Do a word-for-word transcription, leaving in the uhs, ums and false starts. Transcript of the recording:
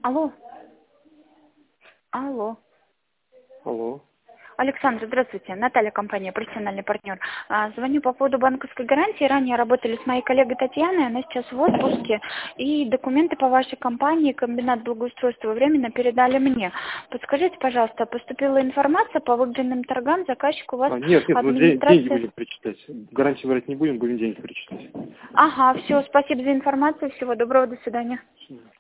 Алло. Алло. Алло. Александр, здравствуйте. Наталья, компания «Профессиональный партнер». А, звоню по поводу банковской гарантии. Ранее работали с моей коллегой Татьяной, она сейчас в отпуске. И документы по вашей компании, комбинат благоустройства, временно передали мне. Подскажите, пожалуйста, поступила информация по выгодным торгам, заказчик у вас А, нет, нет, вы де- деньги администрация... будем перечислять. Гарантии брать не будем, будем деньги перечислять. Ага, все, спасибо за информацию, всего доброго, до свидания.